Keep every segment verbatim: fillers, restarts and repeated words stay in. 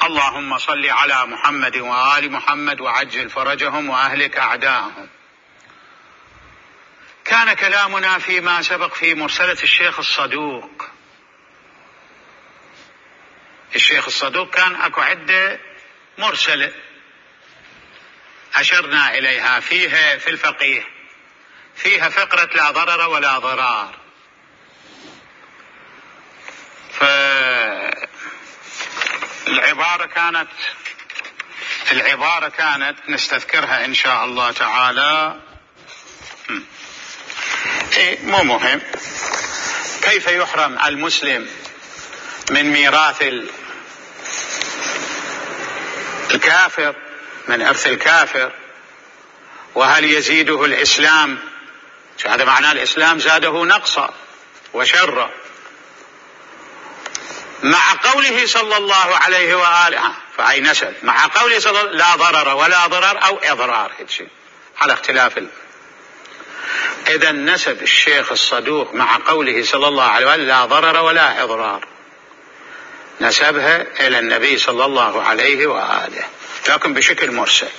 اللهم صل على محمد وآل محمد وعجل فرجهم وأهلك أعداءهم. كان كلامنا فيما سبق في مرسلة الشيخ الصدوق. الشيخ الصدوق كان أكو عدة مرسلة أشرنا إليها فيها في الفقيه، فيها فقرة لا ضرر ولا ضرار. فالعبارة كانت العبارة كانت نستذكرها إن شاء الله تعالى. إيه مو مهم. كيف يحرم المسلم من ميراث الكافر، من إرث الكافر؟ وهل يزيده الإسلام؟ هذا معناه الإسلام زاده نقصا وشرا، مع قوله صلى الله عليه وآله فأي نسب، مع قوله صلى الله لا ضرر ولا ضرر أو إضرار، على اختلاف. إذا نسب الشيخ الصدوق مع قوله صلى الله عليه وآله لا ضرر ولا إضرار، نسبها إلى النبي صلى الله عليه وآله، لكن بشكل مرسل.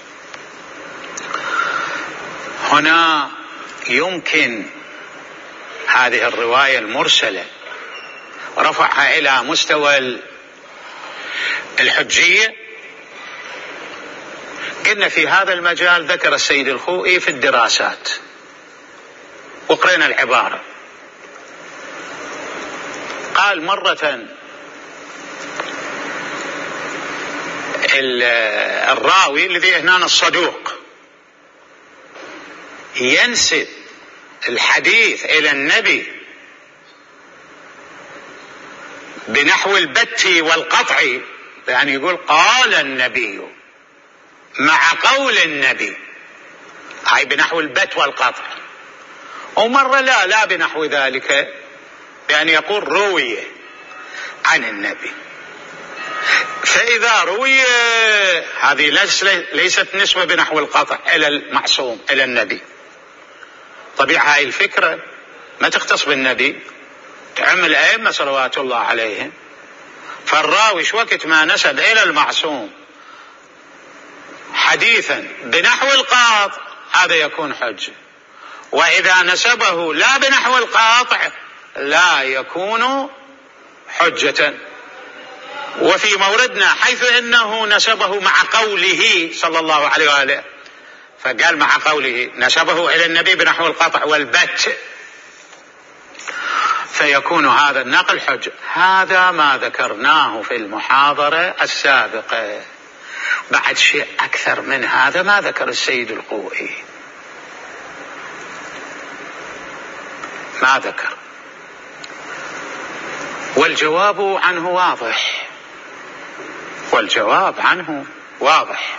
هنا يمكن هذه الرواية المرسلة رفعها إلى مستوى الحجية. قلنا في هذا المجال ذكر السيد الخوئي في الدراسات، وقرأنا العبارة. قال مرة الراوي الذي هنا الصدوق ينسب الحديث إلى النبي بنحو البت والقطع، يعني يقول قال النبي مع قول النبي، هاي بنحو البت والقطع. ومرة لا لا بنحو ذلك، يعني يقول روي عن النبي. فإذا روي هذه ليست نسبة بنحو القطع إلى المعصوم إلى النبي. طبيعة هاي الفكرة ما تختص بالنبي، تعم الأئمة صلوات الله عليهم. فالراوي وقت ما نسب إلى المعصوم حديثا بنحو القاطع هذا يكون حجة، وإذا نسبه لا بنحو القاطع لا يكون حجة. وفي موردنا حيث إنه نسبه مع قوله صلى الله عليه وآله، فقال مع قوله نسبه إلى النبي بنحو القطع والبت، فيكون هذا النقل حجة. هذا ما ذكرناه في المحاضرة السابقة. بعد شيء أكثر من هذا ما ذكر السيد الخوئي، ما ذكر، والجواب عنه واضح، والجواب عنه واضح،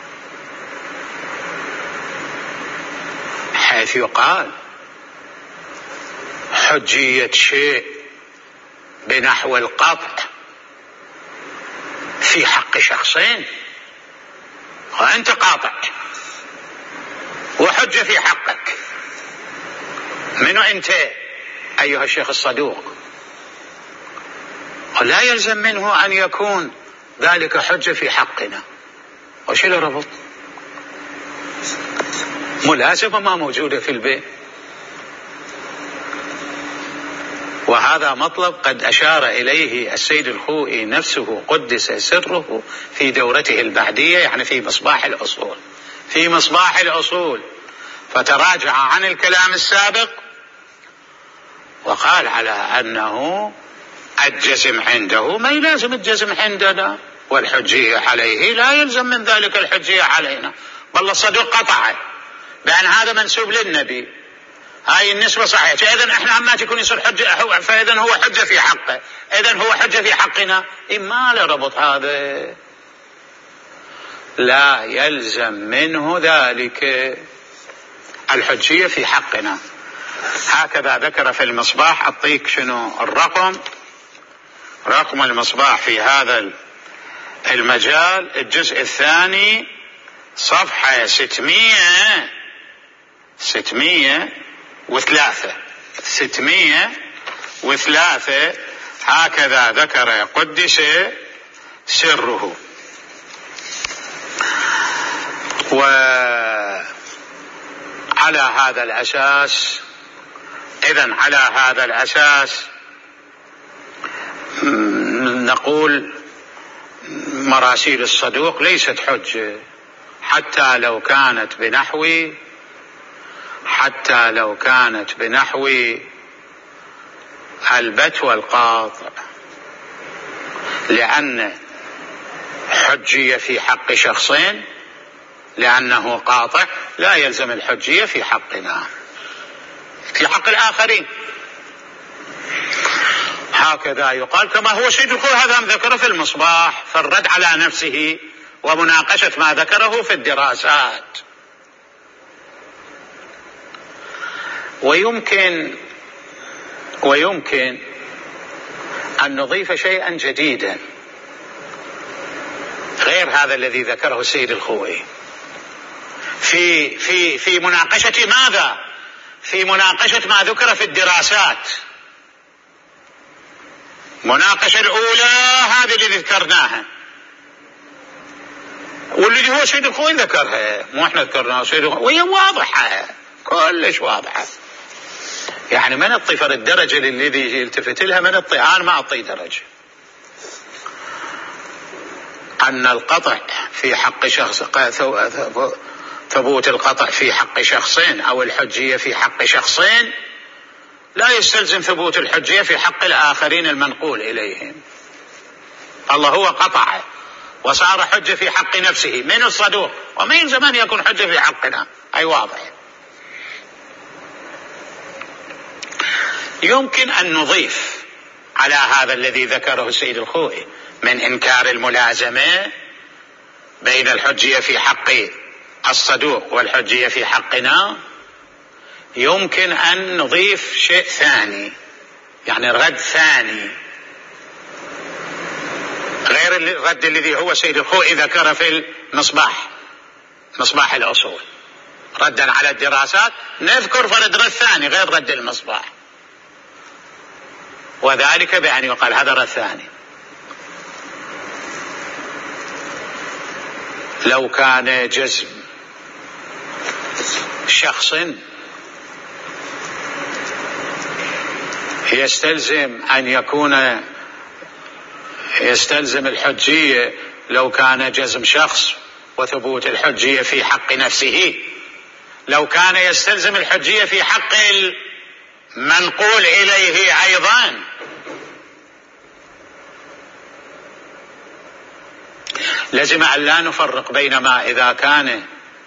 حيث يقال حجية شيء بنحو القطع في حق شخصين، وأنت قاطع وحجة في حقك. منو أنت أيها الشيخ الصدوق؟ ولا يلزم منه أن يكون ذلك حجة في حقنا. وش له ربط؟ ملازمة ما موجودة في البيت. وهذا مطلب قد أشار إليه السيد الخوئي نفسه قدس سره في دورته البعدية، يعني في مصباح الأصول، في مصباح الأصول، فتراجع عن الكلام السابق وقال على أنه الجزم عنده ما يلازم الجزم عندنا، والحجية عليه لا يلزم من ذلك الحجية علينا. والله الصدوق قطع بأن هذا منسوب للنبي، هاي النسبة صحيحة، إذن احنا عما تكون يصير حجة، فإذن هو حجة في حقه، إذن هو حجة في حقنا. ما له ربط هذا، لا يلزم منه ذلك الحجية في حقنا. هكذا ذكر في المصباح. أعطيك شنو الرقم، رقم المصباح في هذا المجال، الجزء الثاني صفحة ستمية ستمية وثلاثة ستمية وثلاثة. هكذا ذكر قدس سره. وعلى هذا الأساس إذن على هذا الأساس نقول مراسيل الصدوق ليست حجة حتى لو كانت بنحو حتى لو كانت بنحو البت والقاطع، لأن حجية في حق شخصين لأنه قاطع لا يلزم الحجية في حقنا في حق الآخرين. هكذا يقال كما هو سيد الخوئي هذا ذكره في المصباح في الرد على نفسه ومناقشة ما ذكره في الدراسات. ويمكن ويمكن أن نضيف شيئا جديدا غير هذا الذي ذكره السيد الخوئي في في في مناقشة ماذا؟ في مناقشة ما ذكر في الدراسات. مناقشة الأولى هذه اللي ذكرناها والذي هو سيد الخوئي ذكرها، مو احنا ذكرناها سيد الخوئي، وهي واضحة كلش واضحة. يعني من الطفر الدرجة الذي يلتفت لها من الطي أنا ما أعطي درجة. أن القطع في حق شخص ثبوت القطع في حق شخصين أو الحجية في حق شخصين لا يستلزم ثبوت الحجية في حق الآخرين المنقول إليهم. الله هو قطع وصار حجة في حق نفسه من الصدوق، وما يلزم أن يكون حجة في حقنا. أي واضح. يمكن أن نضيف على هذا الذي ذكره السيد الخوئي من إنكار الملازمة بين الحجية في حق الصدوق والحجية في حقنا، يمكن أن نضيف شيء ثاني، يعني رد ثاني غير الرد الذي هو سيد الخوئي ذكره في المصباح مصباح الأصول ردا على الدراسات. نذكر فرد رد ثاني غير رد المصباح، وذلك بأن يقال هذا رد ثاني. لو كان جزم شخص يستلزم أن يكون يستلزم الحجية، لو كان جزم شخص وثبوت الحجية في حق نفسه، لو كان يستلزم الحجية في حق المنقول إليه أيضا، لازم أن لا نفرق بين ما إذا كان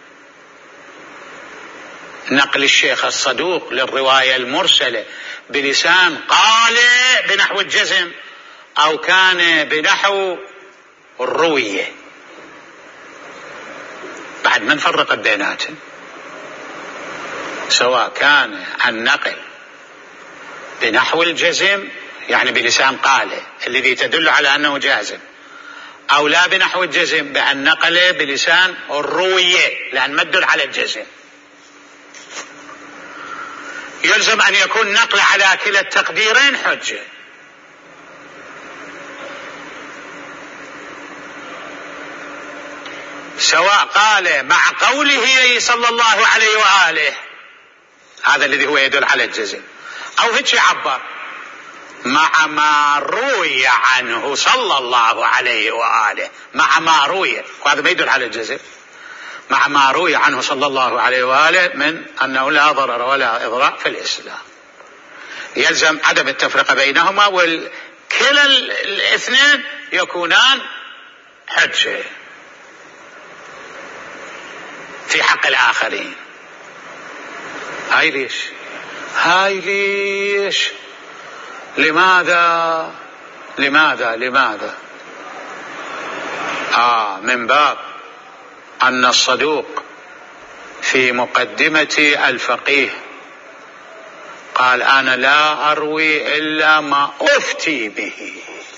نقل الشيخ الصدوق للرواية المرسلة بلسان قال بنحو الجزم أو كان بنحو الروية، بعد ما نفرق بيناتهم. سواء كان النقل بنحو الجزم يعني بلسان قال الذي تدل على أنه جازم، أو لا بنحو الجزم بأن نقل بلسان الروية لأن ما تدل على الجزم، يلزم أن يكون نقل على كلا التقديرين حجة. سواء قال مع قوله صلى الله عليه وآله هذا الذي هو يدل على الجزم، أو هيك عبر مع ما روي عنه صلى الله عليه وآله، مع ما روي، وهذا ما يدل على الجزم، مع ما روي عنه صلى الله عليه وآله من أنه لا ضرر ولا إضرار في الإسلام، يلزم عدم التفرقة بينهما، وكلا الاثنين يكونان حجة في حق الآخرين. هاي ليش هاي ليش لماذا لماذا لماذا آه من باب أن الصدوق في مقدمة الفقيه قال أنا لا أروي إلا ما أفتي به،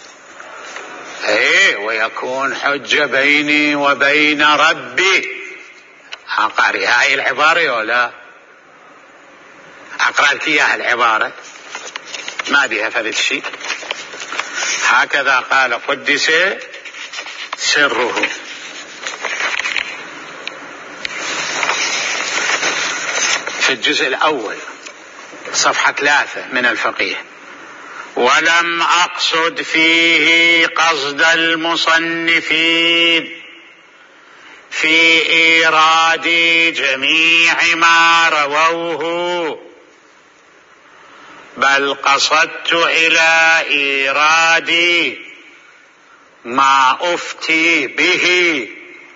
إيه ويكون حجة بيني وبين ربي. أقرأ هاي العبارة ولا أقرأ لك إياها العبارة ما بها فذ الشيء. هكذا قال قدس سره. في الجزء الأول صفحة ثلاثة من الفقيه: ولم أقصد فيه قصد المصنفين في إيراد جميع ما رووه، بل قصدت إلى إيراد ما أفتي به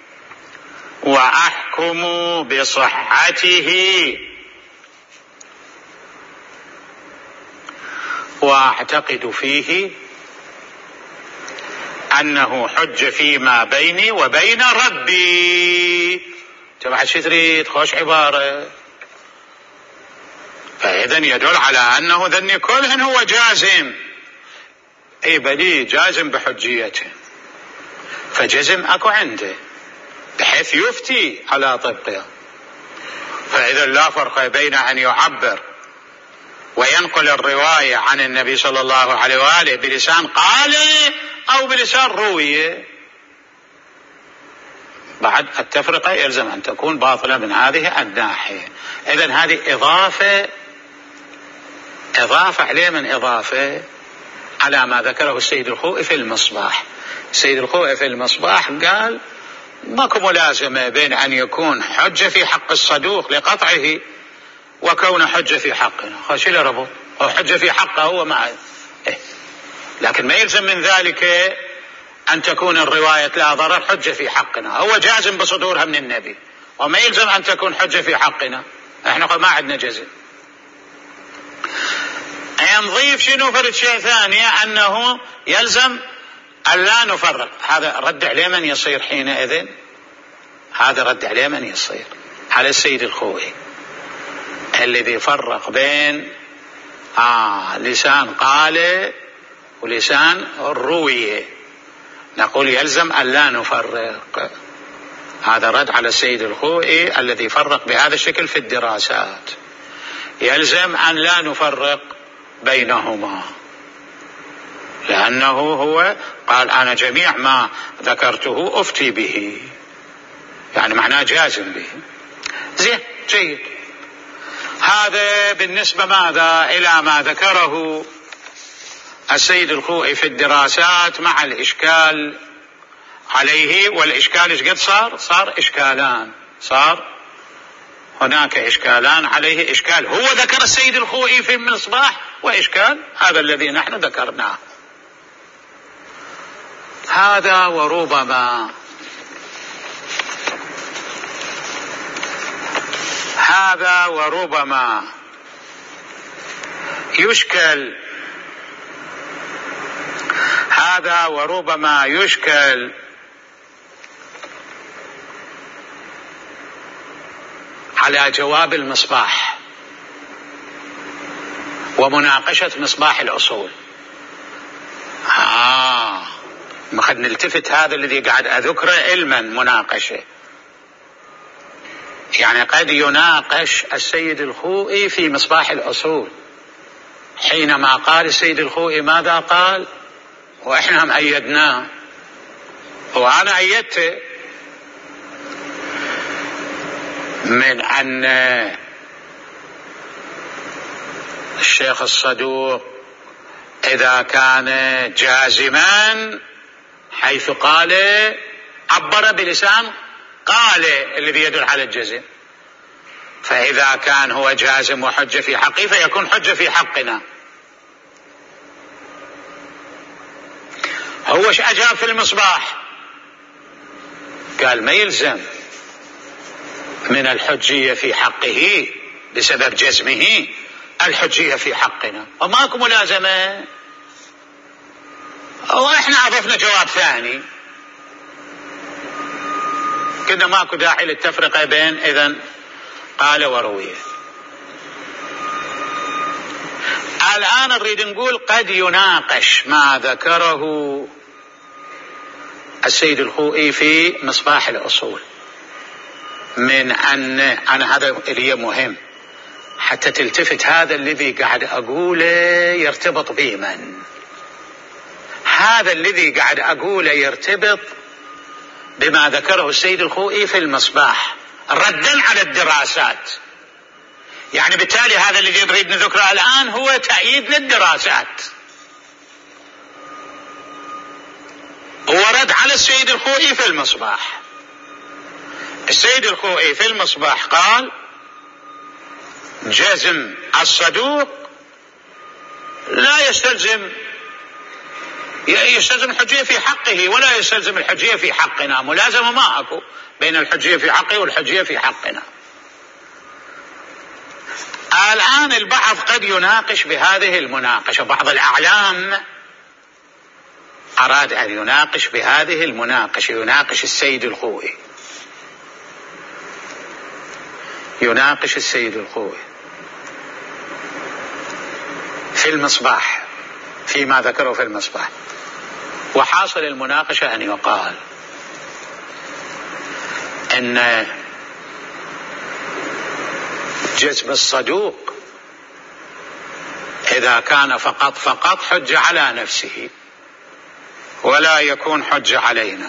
وأحكم بصحته، وأعتقد فيه أنه حج فيما بيني وبين ربي. تبع شو تريد؟ خوش عبارة. فإذا يدل على أنه ذني كلهن هو جازم، أي بلي جازم بحجيته، فجزم أكو عنده بحيث يفتي على طبقه. فإذا لا فرق بين أن يعبر وينقل الرواية عن النبي صلى الله عليه وآله بلسان قال أو بلسان روي. بعد التفرقة يلزم أن تكون باطلة من هذه الناحية. إذن هذه إضافة إضافة عليه من إضافة على ما ذكره السيد الخوئي في المصباح. السيد الخوئي في المصباح قال ماكو ملازمة بين أن يكون حجة في حق الصدوق لقطعه وكون حجة في حقنا. خاشي لربو هو حجة في حقه هو مع إيه. لكن ما يلزم من ذلك أن تكون الرواية لا ضرر حجة في حقنا. هو جازم بصدورها من النبي، وما يلزم أن تكون حجة في حقنا. احنا ما عندنا جزم. نضيف شنو فرد شيء ثاني، أنه يلزم أن لا نفرق. هذا رد عليه من يصير حينئذ؟ هذا رد عليه من يصير؟ على السيد الخوئي الذي فرق بين آه لسان قال ولسان الروية. نقول يلزم أن لا نفرق. هذا رد على السيد الخوئي الذي فرق بهذا الشكل في الدراسات. يلزم أن لا نفرق بينهما، لأنه هو قال أنا جميع ما ذكرته أفتي به، يعني معناه جازم به. زين جيد. هذا بالنسبة ماذا إلى ما ذكره السيد الخوئي في الدراسات مع الإشكال عليه. والإشكال إيش قد صار؟ صار إشكالان. صار هناك إشكالان عليه. إشكال هو ذكر السيد الخوئي في المصباح، وإشكال هذا الذي نحن ذكرناه. هذا وربما هذا وربما يشكل هذا وربما يشكل على جواب المصباح ومناقشة مصباح الأصول. آه قد نلتفت هذا الذي قاعد أذكره علما مناقشة. يعني قد يناقش السيد الخوئي في مصباح الأصول حينما قال السيد الخوئي ماذا قال، وإحنا هم أيدناه وأنا أيدته من أن الشيخ الصدوق إذا كان جازما حيث قال عبر بلسان قال الذي يدل على الجزم، فإذا كان هو جازم وحجة في حقه فيكون حجة في حقنا. هو ايش أجاب في المصباح؟ قال ما يلزم من الحجية في حقه بسبب جزمه الحجية في حقنا، وماكو ملازمة. وإحنا أضفنا جواب ثاني، كنا ماكو داعي للتفرقة بين إذن قال ورويه. الآن نريد نقول قد يناقش ما ذكره السيد الخوئي في مصباح الأصول من أن أنا هذا اللي مهم حتى تلتفت هذا الذي قاعد أقوله يرتبط بمن. هذا الذي قاعد أقوله يرتبط بما ذكره السيد الخوئي في المصباح ردا على الدراسات. يعني بالتالي هذا الذي نريد نذكره الآن هو تأييد للدراسات ورد على السيد الخوئي في المصباح. السيد الخوئي في المصباح قال: جزم الصدوق لا يستلزم يستلزم الحجية في حقه ولا يستلزم الحجية في حقنا، ملازمة ما أكو بين الحجية في حقه والحجية في حقنا. الآن البعض قد يناقش بهذه المناقشة، بعض الأعلام أراد أن يناقش بهذه المناقشة، يناقش السيد الخوئي يناقش السيد الخوئي في المصباح فيما ذكره في المصباح. وحاصل المناقشة أن يقال أن جزم الصدوق إذا كان فقط فقط حجة على نفسه ولا يكون حجة علينا.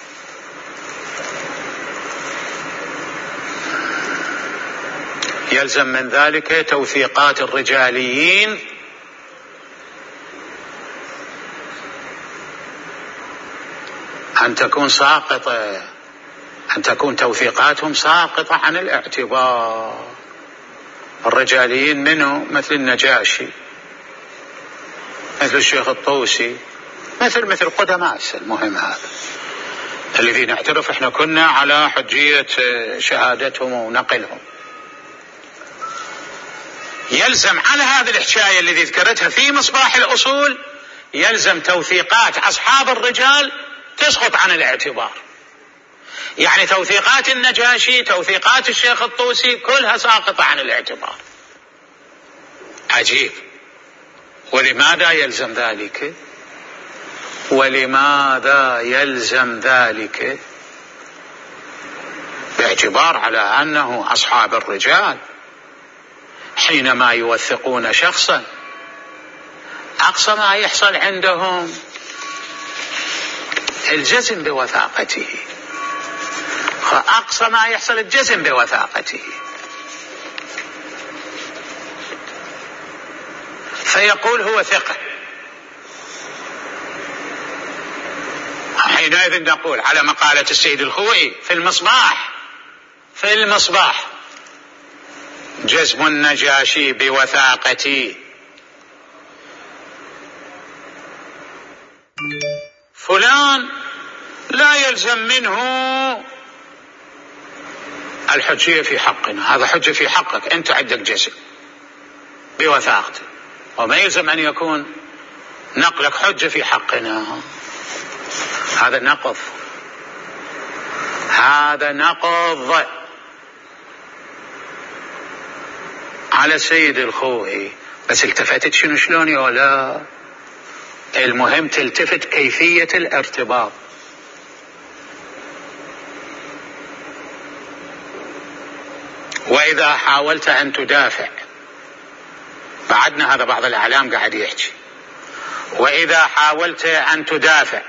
يلزم من ذلك توثيقات الرجاليين أن تكون ساقطة أن تكون توثيقاتهم ساقطة عن الاعتبار. الرجاليين منه مثل النجاشي، مثل الشيخ الطوسي، مثل مثل قدماء. المهم هذا الذي نعترف احنا كنا على حجية شهادتهم ونقلهم. يلزم على هذه الحكاية الذي ذكرتها في مصباح الأصول يلزم توثيقات أصحاب الرجال تسقط عن الاعتبار. يعني توثيقات النجاشي، توثيقات الشيخ الطوسي، كلها ساقطة عن الاعتبار. عجيب. ولماذا يلزم ذلك؟ ولماذا يلزم ذلك؟ باعتبار على أنه أصحاب الرجال حينما يوثقون شخصا أقصى ما يحصل عندهم الجزم بوثاقته، أقصى ما يحصل الجزم بوثاقته، فيقول هو ثقة. حينئذ نقول على مقالة السيد الخوئي في المصباح في المصباح جزم النجاشي بوثاقتي فلان لا يلزم منه الحجية في حقنا. هذا حجة في حقك، أنت عندك جزم بوثاقته، وما يلزم أن يكون نقلك حجة في حقنا. هذا نقض هذا نقض على سيد الخوئي. بس التفتت شنو شلون يا ولا؟ المهم تلتفت كيفية الارتباط. وإذا حاولت أن تدافع، بعدنا هذا بعض الإعلام قاعد يحكي، وإذا حاولت أن تدافع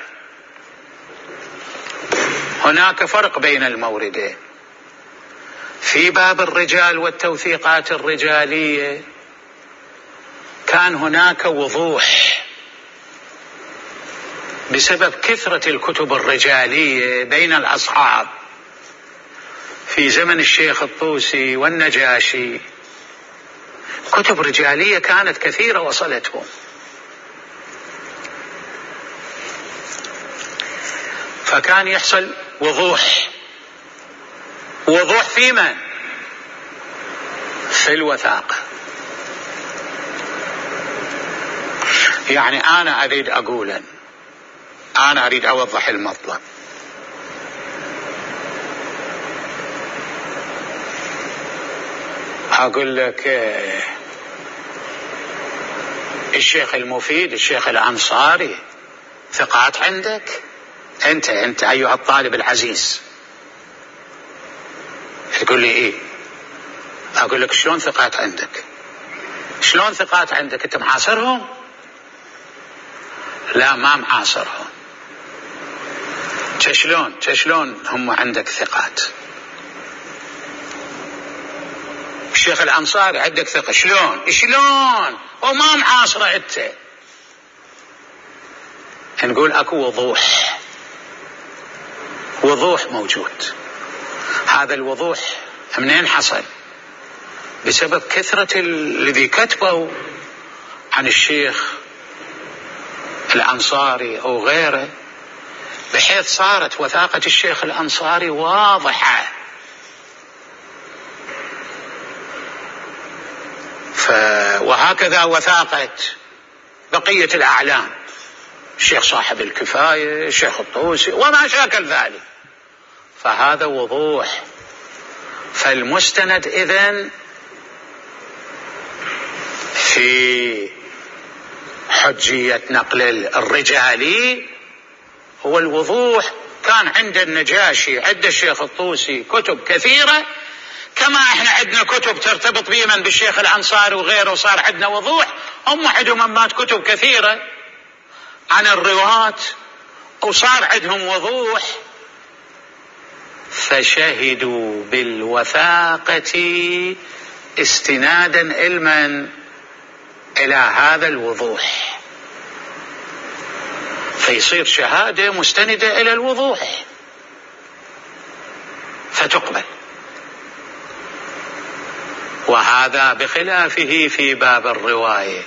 هناك فرق بين الموردين. في باب الرجال والتوثيقات الرجالية كان هناك وضوح بسبب كثرة الكتب الرجالية بين الأصحاب في زمن الشيخ الطوسي والنجاشي. كتب رجالية كانت كثيرة وصلتهم، فكان يحصل وضوح. وضوح في من؟ في الوثاقة. يعني أنا أريد أقولا أنا أريد أوضح المطلب. أقول لك الشيخ المفيد، الشيخ الأنصاري ثقات عندك أنت أنت أيها الطالب العزيز. تقول لي إيه؟ أقول لك شلون ثقات عندك؟ شلون ثقات عندك؟ أنت معاصرهم؟ لا، ما معاصرهم. شلون شلون هم عندك ثقات؟ الشيخ الأنصاري عندك ثقة، شلون شلون وما معاصرة انت؟ نقول اكو وضوح، وضوح موجود. هذا الوضوح منين حصل؟ بسبب كثرة الذي كتبوا عن الشيخ الأنصاري أو غيره، بحيث صارت وثاقة الشيخ الأنصاري واضحة. ف... وهكذا وثاقة بقية الأعلام، الشيخ صاحب الكفاية، الشيخ الطوسي وما شاكل ذلك. فهذا وضوح. فالمستند إذن في حجية نقل الرجالي هو الوضوح. كان عند النجاشي، عند الشيخ الطوسي كتب كثيرة، كما احنا عندنا كتب ترتبط بيمن بالشيخ الأنصاري وغيره، وصار عندنا وضوح. هم عندهم مات كتب كثيرة عن الرواة وصار عندهم وضوح، فشهدوا بالوثاقة استنادا علما إلى هذا الوضوح، فيصير شهادة مستندة إلى الوضوح فتقبل. وهذا بخلافه في باب الرواية،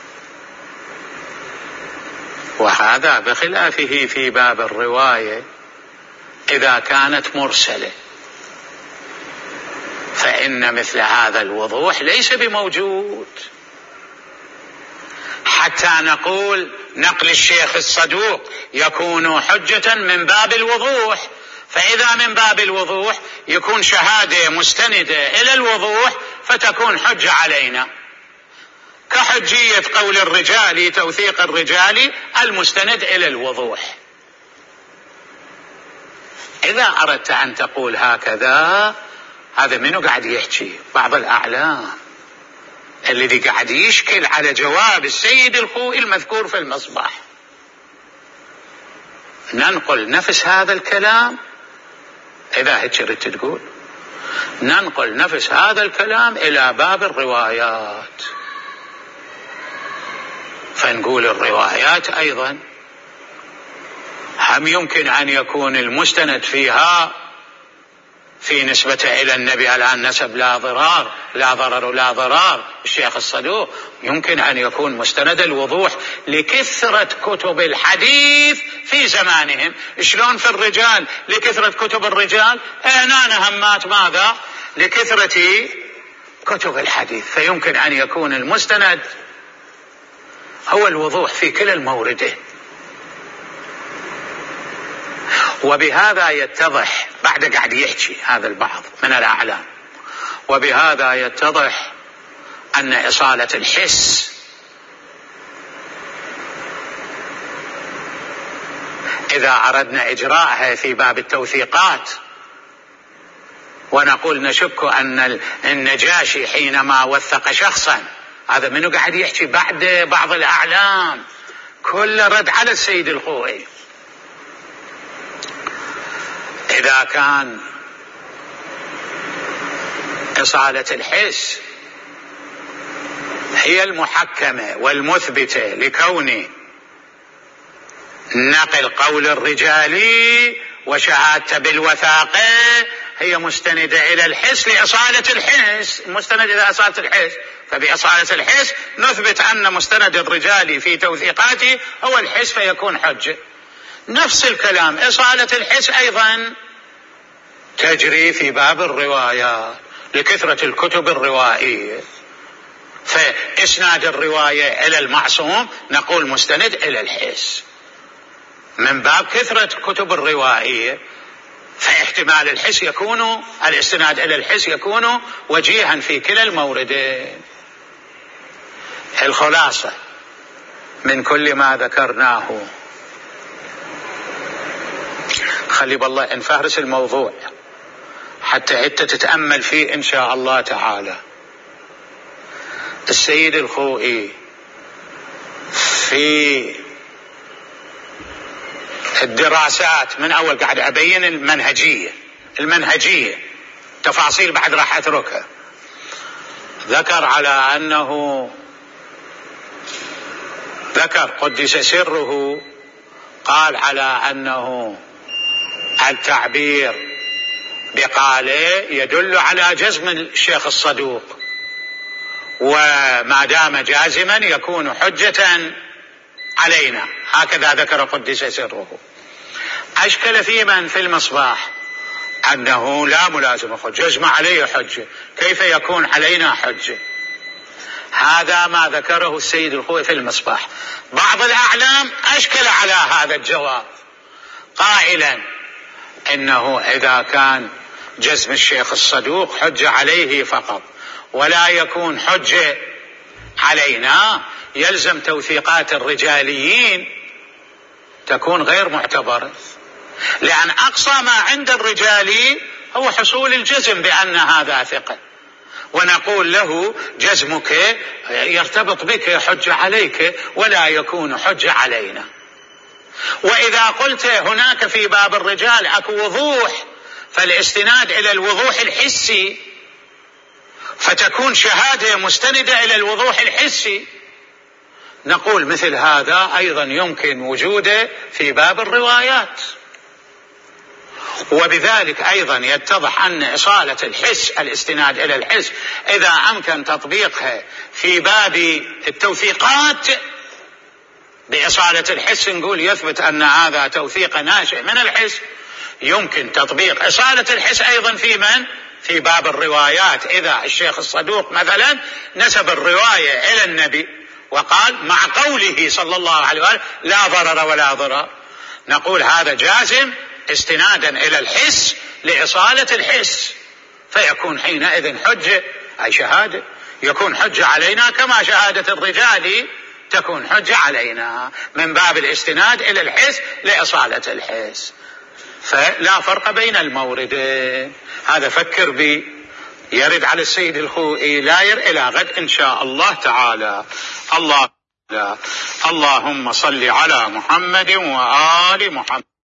وهذا بخلافه في باب الرواية إذا كانت مرسلة، فإن مثل هذا الوضوح ليس بموجود حتى نقول نقل الشيخ الصدوق يكون حجة من باب الوضوح. فإذا من باب الوضوح يكون شهادة مستندة إلى الوضوح فتكون حجة علينا، كحجية قول الرجال، توثيق الرجال المستند إلى الوضوح. إذا أردت أن تقول هكذا، هذا منو قاعد يحكي؟ بعض الأعلام الذي قاعد يشكل على جواب السيد الخوئي المذكور في المصباح. ننقل نفس هذا الكلام، إذا هيك ردت تقول ننقل نفس هذا الكلام إلى باب الروايات، فنقول الروايات أيضا هم يمكن أن يكون المستند فيها في نسبة إلى النبي الآن نسب لا ضرار، لا ضرر ولا ضرار. الشيخ الصدوق يمكن أن يكون مستند الوضوح لكثرة كتب الحديث في زمانهم. شلون في الرجال لكثرة كتب الرجال، هنا همات ماذا؟ لكثرة كتب الحديث. فيمكن أن يكون المستند هو الوضوح في كلا الموردين. وبهذا يتضح، بعد قاعد يحكي هذا البعض من الأعلام، وبهذا يتضح أن إصالة الحس إذا أردنا إجراءها في باب التوثيقات ونقول نشك أن النجاشي حينما وثق شخصا، هذا منو قاعد يحكي؟ بعد بعض الأعلام، كل رد على السيد الخوئي. إذا كان إصالة الحس هي المحكمة والمثبتة لكون نقل قول الرجال وشهادته بالوثاقة هي مستندة إلى الحس لإصالة الحس، مستند إلى إصالة الحس، فبإصالة الحس نثبت أن مستند الرجال في توثيقاته هو الحس فيكون حجة. نفس الكلام إصالة الحس أيضا تجري في باب الروايات لكثرة الكتب الروائية، فإسناد الرواية إلى المعصوم نقول مستند إلى الحس من باب كثرة كتب الروائية، فاحتمال الحس يكون الاستناد إلى الحس يكون وجيها في كلا الموردين. الخلاصة من كل ما ذكرناه، خلي بالله نفهرس الموضوع حتى انت تتأمل فيه إن شاء الله تعالى. السيد الخوئي في الدراسات من أول قاعد أبين المنهجية المنهجية تفاصيل بعد راح أتركها. ذكر على أنه ذكر قدس سره قال على أنه التعبير بقاله يدل على جزم الشيخ الصدوق، وما دام جازما يكون حجة علينا، هكذا ذكر قدس سره. أشكل في من في المصباح أنه لا ملازم حجة، جزم عليه حجة، كيف يكون علينا حجة؟ هذا ما ذكره السيد الخوئي في المصباح. بعض الأعلام أشكل على هذا الجواب قائلا إنه إذا كان جزم الشيخ الصدوق حجة عليه فقط ولا يكون حجة علينا، يلزم توثيقات الرجاليين تكون غير معتبرة، لأن أقصى ما عند الرجالي هو حصول الجزم بأن هذا ثقة، ونقول له جزمك يرتبط بك حجة عليك ولا يكون حجة علينا. وإذا قلت هناك في باب الرجال أكو وضوح، فالاستناد إلى الوضوح الحسي، فتكون شهادة مستندة إلى الوضوح الحسي، نقول مثل هذا أيضا يمكن وجوده في باب الروايات. وبذلك أيضا يتضح أن إصالة الحس، الاستناد إلى الحس، إذا أمكن تطبيقها في باب التوثيقات بإصالة الحس، نقول يثبت أن هذا توثيق ناشئ من الحس، يمكن تطبيق إصالة الحس أيضا في من؟ في باب الروايات. إذا الشيخ الصدوق مثلا نسب الرواية إلى النبي وقال مع قوله صلى الله عليه وسلم لا ضرر ولا ضرر، نقول هذا جازم استنادا إلى الحس لإصالة الحس، فيكون حينئذ حجة، أي شهادة يكون حجة علينا كما شهادة الرجال تكون حجة علينا من باب الاستناد إلى الحس لإصالة الحس، فلا فرق بين الموردين. هذا فكر بي، يرد على السيد الخوئي لا ير إلى غد إن شاء الله تعالى. الله اللهم صل على محمد وآل محمد.